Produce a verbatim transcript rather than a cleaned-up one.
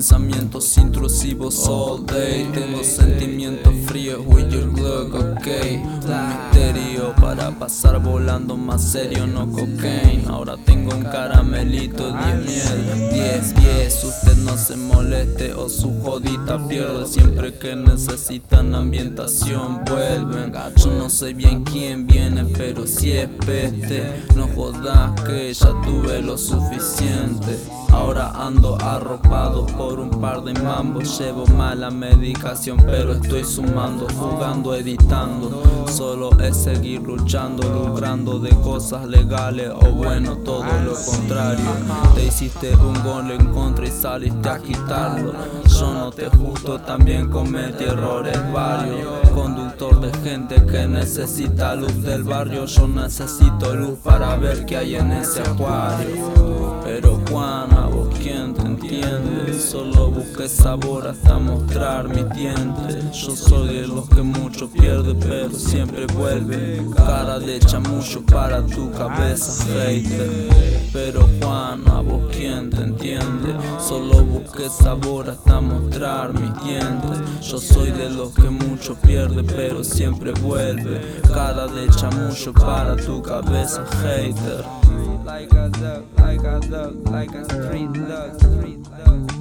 pensamientos intrusivos all day. Tengo sentimientos fríos with your look, ok. Un misterio para pasar volando más serio, no cocaine. Ahora tengo un caramelito, diez miel, diez pies. Usted no se moleste o su jodita pierde. Siempre que necesitan ambientación vuelven. Yo no sé bien quién viene, pero si es peste, no jodas que ya tuve lo suficiente. Ahora ando arropado por un par de mambos. Llevo mala medicación pero estoy sumando, jugando, editando. Solo es seguir luchando, lucrando de cosas legales, o bueno, todo lo contrario. Te hiciste un gol en contra y saliste a quitarlo. Yo no te juzgo, también cometí errores varios. Conductor de gente que necesita luz del barrio. Yo necesito luz para ver qué hay en ese acuario. Pero Juan, a vos quién te entiende, solo busqué sabor hasta mostrar mis dientes. Yo soy de los que mucho pierde pero siempre vuelve. Cara de chamullo para tu cabeza, hater. Pero Juan, a vos quién te entiende, solo busqué sabor hasta mostrar mis dientes. Yo soy de los que mucho pierde pero siempre vuelve. Cara de chamullo para tu cabeza, hater. Like a duck, like a duck, like a street duck, street duck.